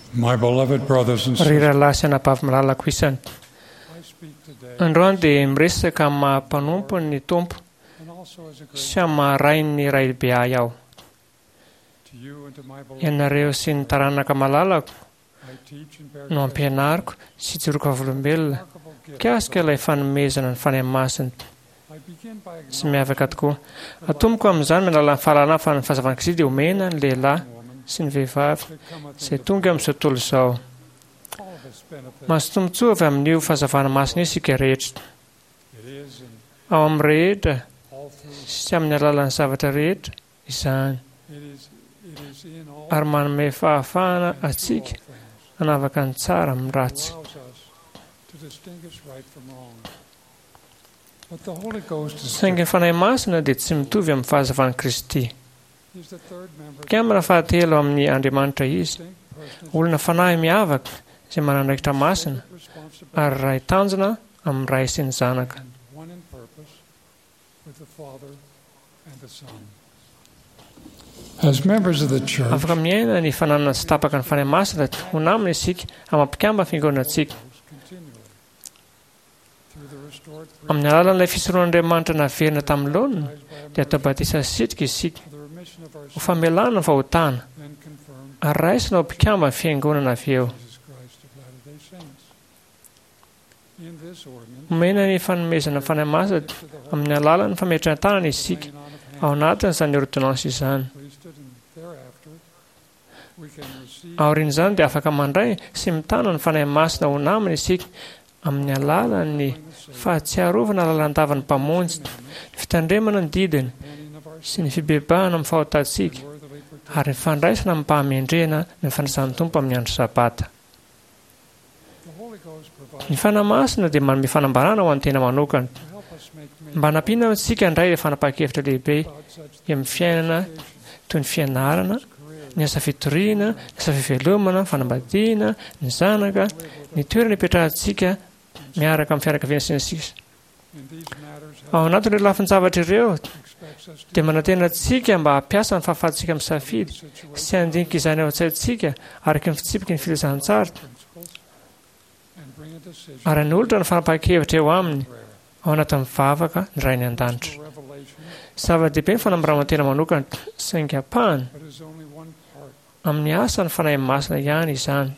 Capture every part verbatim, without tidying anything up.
My beloved brothers and Ry sisters, rahalahy sy anabavy malalako isany. I speak today Androany dia miresaka amin'ny maha-mpanompo ny tompo and also as a great sy amin'ny maharay ny ray be ahy aho. to you and to my beloved. Ianareo sy ny taranaka malalako I teach and bear no ampianariko sy joroka volombelona remarkable gift. kasika ilay fanomezana ny fanahy masina I begin by sy miavaka tokoa. Atomiko amin'izany manala ny fahalalana fa ny fahazavana Kristy dia omena ny lehilahy woman sy ny vehivavy that cometh izay in tonga amin'izao tontolo izao. all of its benefits. Mahasotombotsoa avy amin'io fahazavana masina isika rehetra, It is in ao amin'ny rehetra all through. sy amin'ny alalan'ny zavatra rehetra izany, It is it is in all ary manome fahafahana and through atsika all things. hanavaka ny tsara amin'ny It ratsy. allows us to distinguish right from wrong. But the Holy Ghost is, Saingy ny fanahy masina dia tsy mitovy amin'ny fahazavana Kristy. is the third member of the Kamera fahatelo amin'ny Andriamanitra izy, distinct persons olona fanahy miavaka izay manandraikitra masina with responsibility ary ray tanjona amin'ny ray sy ny zanaka. and one in purpose with the Father and the Son. As members of the church, Afaka miaina ny fananana sy tapaka ny fanahy masina ho namana isika amampikamba fiangonantsika continually through the restored amin'ny alalan'ilay fisoroan'Andriamanitra naverina tamin'ny laonina dia atao batisa sitrika isika for the remission of our ho sins famelana ny vahotana and confirmed ary raisina ho mpikamba ny fiangonana avy eo. Jesus Christ of Latter-day Saints. In this ordinance, Omena ny fanomezana ny fanahy masina to the Holy amin'ny alalan'ny fametrana tanana isika laying on of ao hands, anatin'izany ordonnance izany. priesthood, and thereafter we can receive Aorian'izany dia afaka mandray sy mitana ny fanahy masina ho namana isika amin'ny alalan'ny fahatsiarovana lalandava ny mpamonjy, ny fitandremana ny didiny companion of our sy ny fibebahana amin'ny fahotantsika worthily protected. ary ny fandraisana amin'ny mpahamendrena ny fanasan'ny tompo amin'ny andro sabata. The Holy Ghost provides Ny fanahy masina dia manome fanambarana ho an'ny tena manokana to help us make many mba hanampina antsika indray ilay fanapahan-kevitra lehibe about such eo amin'ny fiainana toy ny fianarana, career, ny asa fitoriana, ny asa fivelomana, ny fanambadiana, ny zanaka, ny toerana ipetrahantsika miaraka amin'ny fianakaviana sy ny sisa. in these matters Ao anatin'ireo lafin-javatra ireo expects us to dia manantena antsika mba hampiasa ny fahafahantsika amin'ny safidy sy handinika izany ao an-tsaintsika araky ny fitsipiky ny filazantsara principles and bring a decision ary ny olatra ny fanapahan-kevitra eo aminy prayer. ao anatin'ny mivavaka ny ray ny an-danitra. For revelation, Zava-dehibe ny fanambarana-tena manokana saingy apahany but is only one part. amin'ny asa ny fanahy masina ihany izany.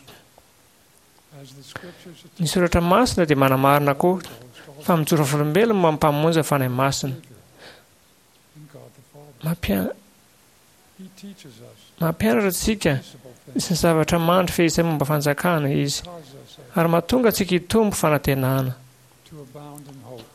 As the scriptures Ny soratra masina dia manamarina koa fa mijoro volombelona mampamonjy ny fanahy masina. in God the Father. Mampia- He teaches us Mampianatra antsika peaceable things, sy ny zavatra mandry fehizay momba fanjakana izy causes us ary mahatonga antsika hitombo fanantenana. to abound in hope.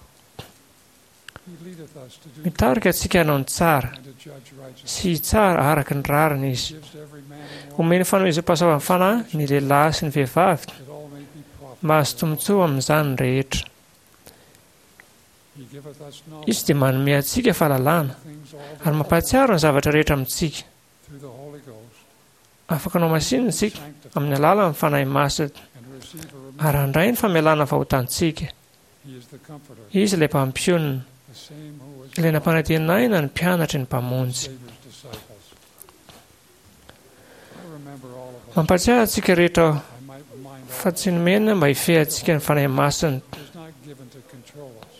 He leadeth us to do Mitarika antsika hanao ny tsara and to judge righteousness. sy tsara araky ny rariny izy. Gives to every man and woman Omeny fanomezam-pahasoava amin'ny fanahy ny lehilahy sy ny vehivavy that all may be profitable. mba azo tombotsoa amin'izany ny rehetra. He giveth us knowledge Izy dia manome antsika fahalalana of things all ary mampahatsiaro ny zavatra rehetra amintsika. through the Holy Ghost, Afaka nao masinina isika sanctify amin'ny alalan'ny fanahy masina and receive a remission. ary handray ny famelana fahotantsika. He is the comforter, Izy ilay mpampionina, the same who was ilay nampanantenaina ny mpianatry ny mpamonjy. Savior's disciples. I remember all of us. Mampatsiaro antsika rehetra I might remind all fa tsy nomena mba hifehantsika ny fanahy masina. it is not given to control us.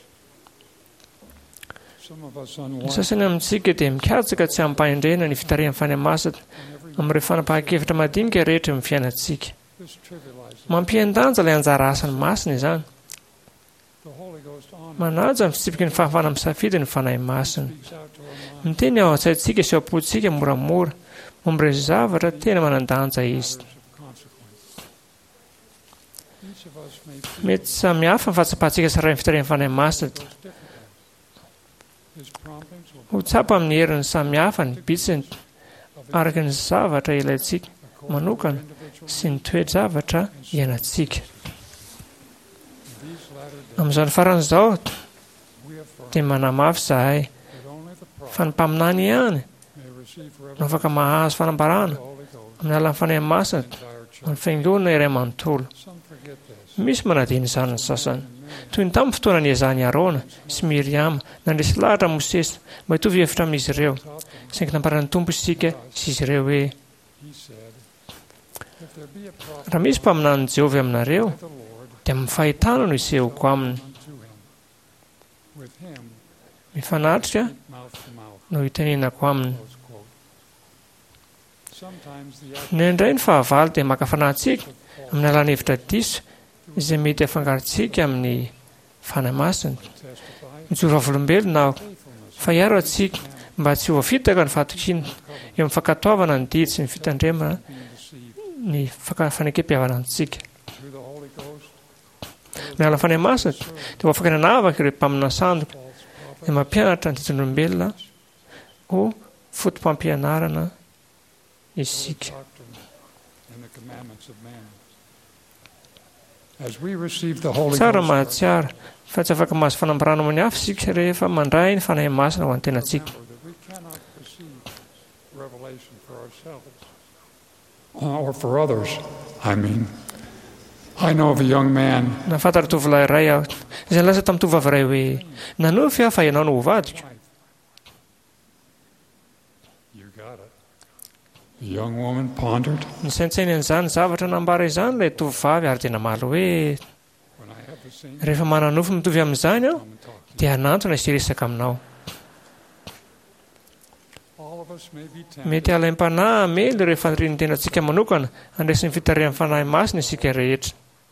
Some of us Ny unwanted sasany amintsika dia mikatsaka tsy hampahendrena ny fitarihan'ny fanahy masina in every amin'ireo fanapahan-kevitra madinika rehetra eo amin'ny fiainantsika. this trivializes. Mampian-danja ilay anjara asany masina izany. The Holy Ghost honors Manaja ny fitsipiky ny fahafana amin'ny safidy ny fanahy masina. speaks out to our mind. Miteny ao an-tsaintsika sy ao am-pontsika moramora momba ireo zavatra tena manan-danja izy. Matters of consequence. Each of us may feel Mety samihafa ny fahatsapahantsika sy ray ny fitarihan'ny fanahy masina. goes differently. His promptings will Ho tsapa amin'ny herin'ny samihafa ny bitsiny of araky ny zavatra ilaintsika manokana sy ny toe-javatra iainantsika. these latter days Amin'izany faran'izao we affirm dia manamafy zahay that only the prophet fa ny mpaminany ihany may receive no revelation afaka mahazo of fanambarana the Holy Ghost amin'ny alalan'ny fanahy masina in entire church. ny fiangonana iray manontolo. Some forget this. Misy manadino izany ny sasany. Toy ny tamin'ny fotoana ny Ezany Arona sy Miriama nandresy lahatra Mosesy mba hitovy hevitra amin'izy ireo. Taught them, Saingy namparana ny tompo isika sy izy ireo hoe he said, raha misy mpaminany Jehovah aminareo dia amin'ny fahitana no isehoko aminy. Mifanatrika no hitenenako aminy. Indraindray ny fahavalo dia maka fanahintsika amin'ny alalan'ny hevitra diso izay mety afangarontsika amin'ny fanahy masina. Mijoro vavolombelona aho fa hiaro antsika mba tsy ho afitaka ny fahatokina eo amin'ny fankatoavana ny didy sy ny fitandremana ny fanekem-pihavana antsika. Ny alalan'ny fanahy masina dia ho afaka nanavaka ireo mpaminana sandoka dia mampianatra ny didin'olombelona ho fotom-pampianarana isika. Tsara mahatsiara fa tsy afaka mahazo fanambarana amin'ny hafa isika rehefa mandray ny fanahy masina ho an-tenantsika. Or for others, I mean. I know of a young man. Nafantatra tovolahy iray aho izay nilasa tamin'ny tovovavy iray hoe nanofy aho fa ianao no hovadiko. The young woman pondered. Nisaintsainy an'izany zavatra nambara izany ilay tovovavy ary dia namaly hoe rehefa mananofy mitovy amin'izany aho dia hanantona isiresaka aminao. Mety alaim-panahy mely rehefa rinitenantsika manokana andraisin'ny fitarian'ny fanahy masina isika rehetra.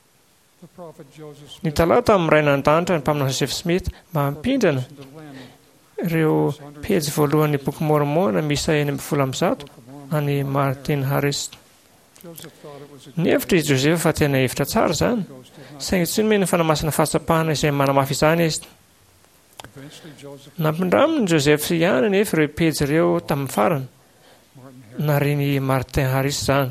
Ny talata tamin'ny ray nan-danitra ny mpaminana Joseph Smith mba hampindrana ireo pejy voalohan'ny boky Mormona miisa enina amby folo amby zato any Martin Harris. Ny hevitra izy Joseph fa tena hevitra tsara izany, saingy tsy nomeny ny fanamasina fahatsapahana izay manamafy izany izy. Nampindraminy Joseph ihany nefa ireo pejy ireo tamin'ny farany nariany Martin Harris izany.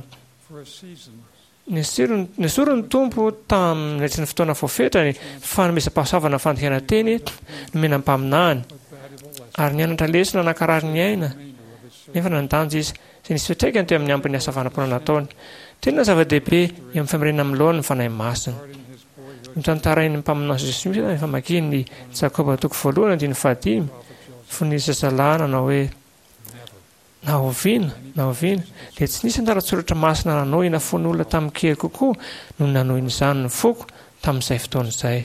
Nisorony tompo tamin'ny nandritra ny fotoana voafetrany fanomezam-pahasoavana fandikana teny nomena mpaminany ary nianatra lesona anankarary ny aina nefa nandanja izy izay nisy fitraikany teo amin'ny ambiny asa vanapona nataony. Tena zava-dehibe eo amin'ny famirena amin'ny lohan'ny fanahy masina. Nitantarain'ny mpaminana Joseph Smith ny famakiany Jakoba toko voalohany andiny fahadimy fony ny zazalahy nanao hoe na oviana na oviana dia tsy nisy andaratsoratra masina nanohina fony olona tamin'ny kely kokoa no nanohina izany ny foko tamin'izay fotoana izay.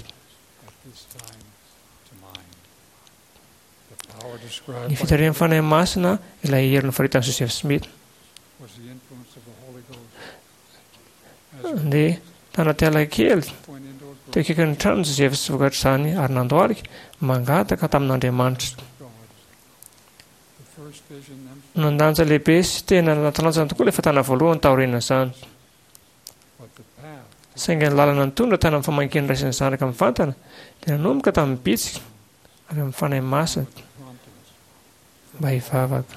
Ny fitarian'ny fanahy masina ilay hery nofaritan'i Joseph Smith. Dia tanaty kely teo akaikin'ny trano Joseph sy vokatra izany ary nandoalika mangataka tamin'Andriamanitra. Nandanja lehibe sy tena natalanjana tokoa ilay fatana voalohany taoriana izany. Saingy ny lalana ny tondra tany amin'ny famakiana raisiny zanaka amin'ny vantana dia nanomboka tamin'ny bitsika ary amin'ny fanahy masina mba hivavaka.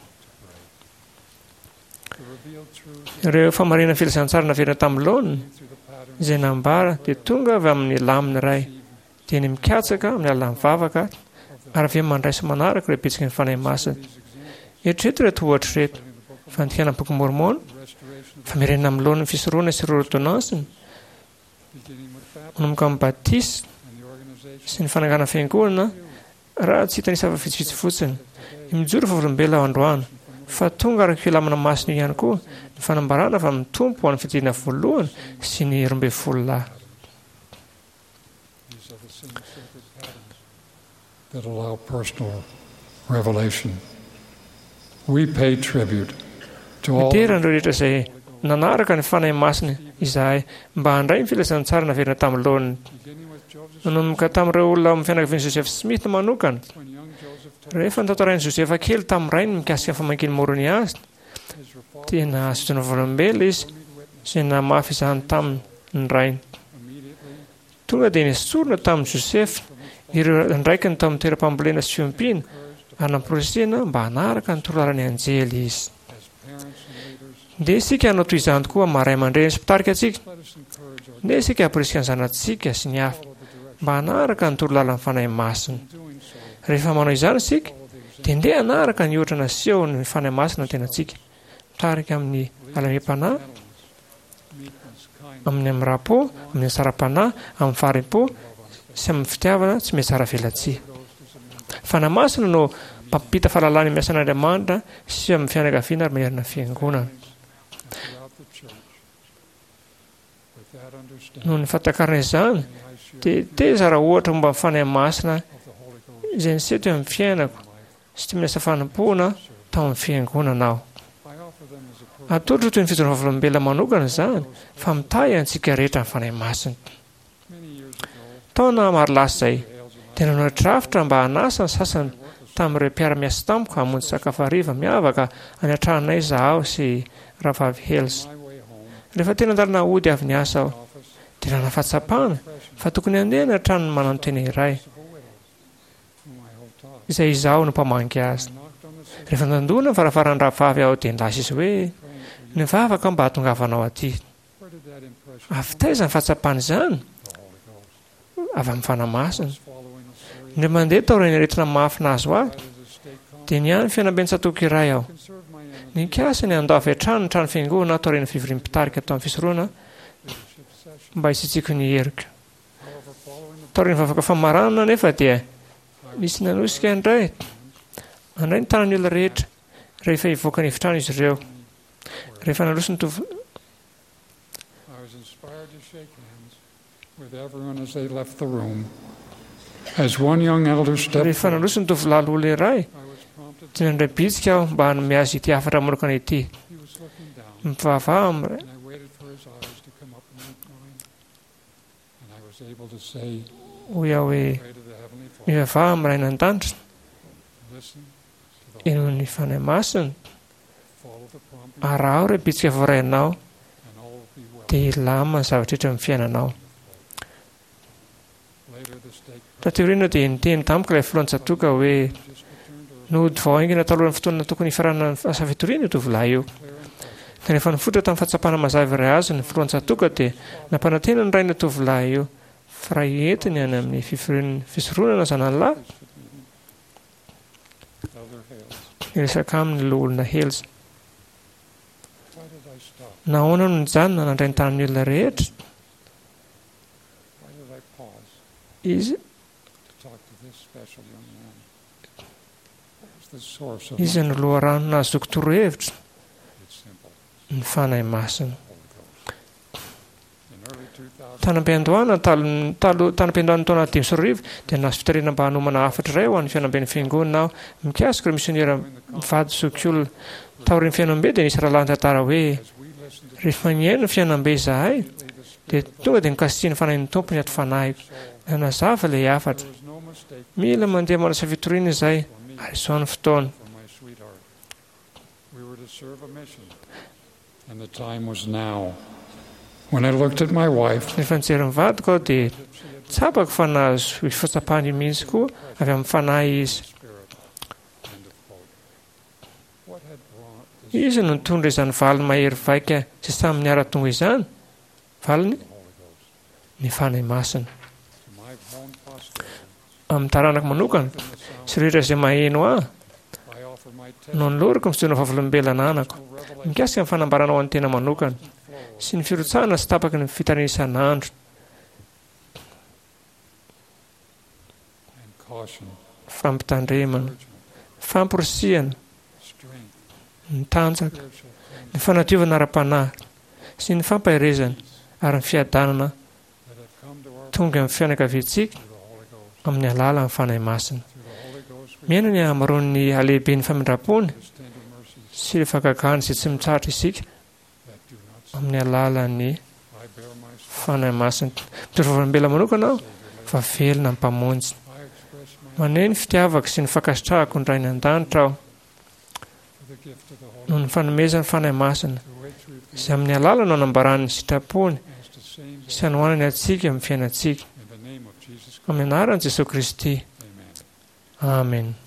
Ireo famarina filazantsara naverina tamin'ny laoniny izay nambara dia tonga avy amin'ny lamina iray dia ny mikatsaka amin'ny alalan'ny vavaka ary avy mandraisa manaraka ireo betsaka ny fanahy masina. Eritrereto reto ohatra reto fandikana boky Mormona famerena amin'ny laoniny fisoroana sy ireo ordonnansiny manomboka amin'ny batisa sy ny fanangana fiangonana raha tsy hita nisava vitsivitsy fotsiny. Mijoro vavolombelona ao androany fa tonga araka filamina masina ihany koa ny fanambarana avy amin'ny tompo ho an'ny fidina voalohany sy ny roa ambin'ny folo lahy. That allow personal revelation. We pay tribute to all. Miterandreo rehetra izay nanaraka ny fanahy masina izahay mba handray ny filazantsara naverina tamin'ny laoniny. Nanomboka tamin'ireo olona amin'ny fianakavian'i Joseph Smith manokana. Rehefa nitantarain'i Joseph kely tamin'ny rainy mikasika ny famakiany Moroni azy, tena azotona volombelona izy izay namafy izany tamin'ny rainy. Tonga dia nesorona tamin'i Joseph ireo ndraiky ny tamin'ny toeram-pambolena sy fiompiana ary namporosena mba hanaraka ny torolalany anjely izy. Dia isika hanao toy izany tokoa maray aman-dreny sy mpitarika antsika. Dia isika hamporisika ny zanatsika sy ny hafa mba hanaraka ny torolalany fanahy masina. Rehefa manao izany isika dia ndeha hanaraka ny oatra naseho ny fanahy masina ny tenantsika, mitarika amin'ny alamem-panahy, amin'ny amin'ny rapo, amin'ny hasaram-panahy, amin'ny farim-po sy amin'ny fitiavana tsy mety tsara velatsia. Fanahy masina no mpampita fahalalana miasan'Andriamanitra sy amin'ny fianakaviana ary manerana fiangonana. noho ny fatakarana izany dia teza raha ohatra mba mifanahy masina izay niseto amin'ny fiainako sy ty miasa fanompoana tao amin'ny fiangonana aho. Atolotro toy ny fijoroana vavolombelona manokana izany fa mitahy antsika rehetra ny fanahy masina. Taona maro lasa izay dia nanao drafitra mba hanasa ny sasany tamin'ireo mpiara-miasa tamiko hamonjy sakafo hariva miavaka any an-tranonay zaho sy Ravavy Helsa. Rehefa tena andalana hody avy niasa aho dia nana fahatsapana fa tokony handeha ny an-tranony manantena iray izay izaho no mpamangy azy. Rehefa nandona ny varavarany Ravavy aho dia nilasa izy hoe nivavaka mba hahatongavanao aty. Avy taiza ny fahatsapana izany? Avy amin'ny fanahy masina. Indray mandeha tao ireny aretina mafina azo ahy dia niany fianamben-tsatoky iray aho. Nikasa ny andafy hatrano ny trano fiangonana atao ireny fivoriam-pitarika atao amin'ny fisoroana mba hisitsiko ny herika. Tao ireny vavaka famaranana nefa dia misy nanosika indray andray ny tanany olona rehetra rehefa hivoaka ny efitrano izy ireo. Rehefa naloso ny tov rehefa naloso ny tovolahy olona iray dia nandray bitsika aho mba hanome azy ity hafatra manokana ity. Mivavaha amin'ray hoy aho hoe mivavaha amin'ray nan-danitra eno ny fanahy masina araha aho ray bitsika voarainao dia ilama ny zavatra rehetra amin'ny fiainanao. Tateorina dia niteny tamiko ilay filohan-tsatoka hoe nody vao aingana talohan'ny fotoana tokony hifarana asa fitoriana io tovolahy io. Da rehefa nifotra tamin'ny fahatsapana mazava iray azy ny filohan-tsatoka dia nampanantena ny raina tovolahy io fa raha hientiny any amin'ny fisoroana zanalahy. Niresaka aminy ilay olona Helsa. Nahoana no nijanona nandray ny tanan'ny olona rehetra? Izy izy no loharano nazoko torohevitra ny fanahy masina. Tanam-piandohana tanam-piandohana taona dimy sy roa arivo dia nahazo fitariana mba hanomana hafatra iray ho an'ny fianamben'ny fiangonana aho mikasika ireo misioniera mivady sokiolona. Tao ireny fianambe dia nisy rahalahy tantara hoe rehefa niaino ny fianambe izahay dia tonga dia nikasihy ny fanahin'ny tompony ato fanahiko. Nanazava ilay hafatra. Mila mandeha manasa fitoriana izay ary izao ny fotoana. Rehefa nijery ny vadiko aho dia tsapako fa nahazo fahatsapany mihitsy koa avy amin'ny fanahy izy. Izy no nitondra izany valiny mahery vaika izay samy niara-tonga izany. Valiny ny fanahy masina. Amin'ny taranako manokana sy rehetra izay maheno ahy no noloriko ny fijoroana vavolombelona anako mikasika ny fanambarana ho an'ny tena manokana sy ny firotsahana sy tapaky ny fitariana isan'andro. Fampitandremana, famporisiana, ny tanjaka, ny fanadiovana ara-panahy sy ny fampahirezana ary ny fiadanana tonga amin'ny fianakaviantsika amin'ny alalan'ny fanahy masina. Miaina ny hamaroan'ny halehiben'ny famindram-pony sy ireo fakakany izay tsy mitsahatra isika amin'ny alalan'ny fanahy masina. Mijoro vavolombelona manokana aho fa velona ny mpamonjy. Maneho ny fitiavako sy ny fankasitrahako ny ray ny an-danitra aho noho ny fanomezan'ny fanahy masina izay amin'ny alalany hanambarany sitrapony sy hanohanany atsika amin'ny fiainantsika. Amin'ny anaran'i Jesosy Kristy. Amen.